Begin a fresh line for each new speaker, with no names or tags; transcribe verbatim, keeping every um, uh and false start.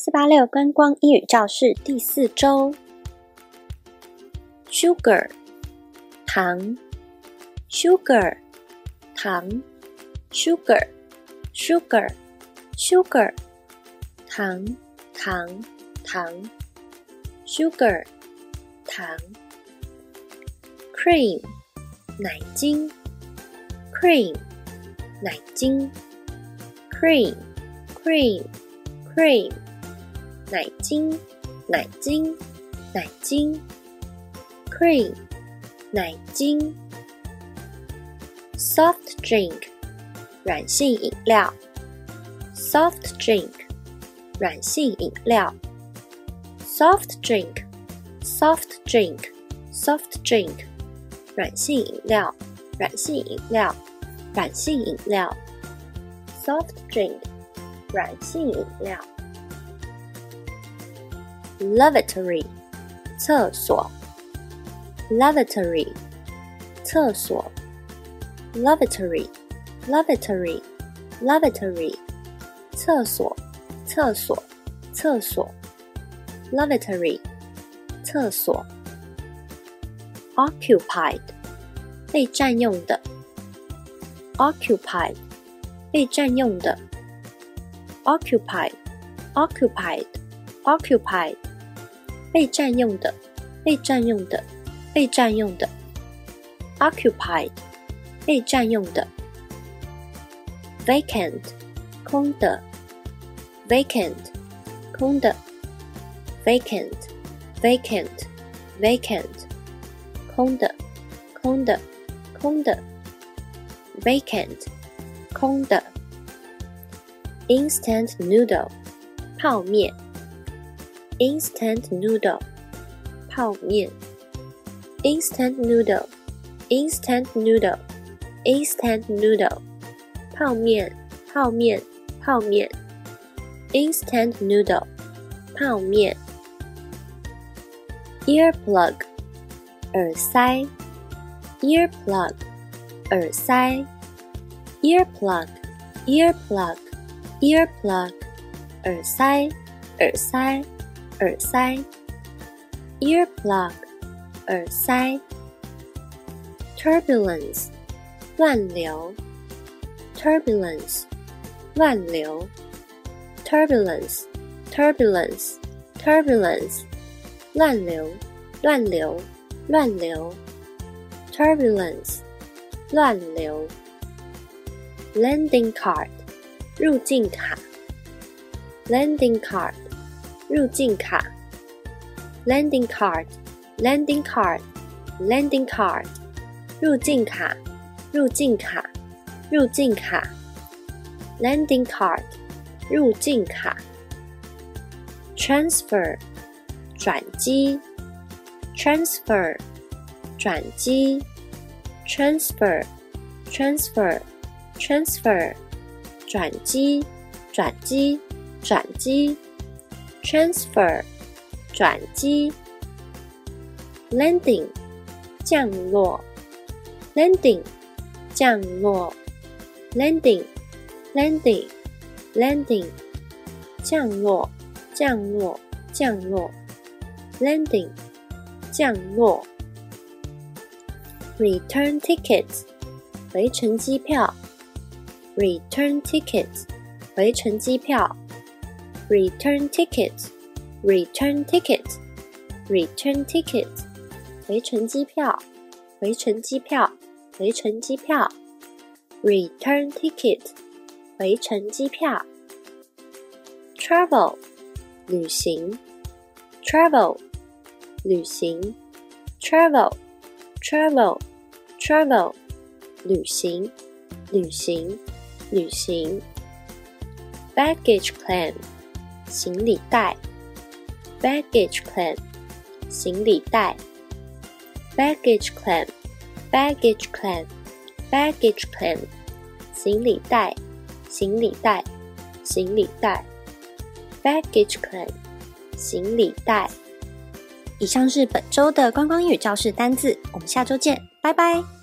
四八六观光英语教室第四周 Sugar 糖 Sugar 糖 Sugar Sugar Sugar 糖糖糖 Sugar 糖 Cream 奶精 Cream 奶精 Cream Cream Cream 奶精奶精奶精 Cream 奶精 Soft drink 软性饮料 Soft drink 软性饮料 Soft drink Soft drink Soft drink 软性饮料软性饮料软性饮料 Soft drink 软性饮料 Lavatory 厕所 Lavatory 厕所 Lavatory Lavatory Lavatory 厕所厕所厕所 Lavatory 厕所 Occupied 被占用的 Occupied 被占用的 Occupied Occupied Occupied 被占用的被占用的被占用的 Occupied 被占用的 Vacant 空的 Vacant 空的 Vacant Vacant Vacant 空的空的空的 Vacant 空的 Instant noodle 泡面 Instant noodle 泡面 Instant noodle Instant noodle Instant noodle 泡面泡面泡面 Instant noodle 泡面 Earplug 耳塞 Earplug 耳塞 Earplug Earplug Earplug 耳塞耳塞耳塞 Earplug 耳塞 Turbulence 乱流 Turbulence 乱流 Turbulence Turbulence Turbulence 乱流乱流乱流 Turbulence 乱流 Landing card 入境卡 Landing card 入境卡 Landing card Landing card Landing card 入境卡入境卡入境卡 Landing card 入境卡 Transfer 转机 Transfer 转机 Transfer Transfer Transfer 转机转机转机 Transfer 转机 Landing 降落 Landing 降落 Landing Landing Landing 降落降落降落 Landing 降落 Return tickets 回程机票 Return tickets 回程机票 Return tickets Return tickets Return tickets 回程机票回程机票回程机票 Return ticket 回程机票 Travel 旅行 Travel 旅行 Travel Travel Travel 旅行旅行旅行 Baggage claim 行李袋 Baggage claim 行李袋 Baggage claim Baggage claim Baggage claim 行李袋行李袋行李袋 Baggage claim 行李袋。以上是本周的观光英语教室单字，我们下周见，拜拜。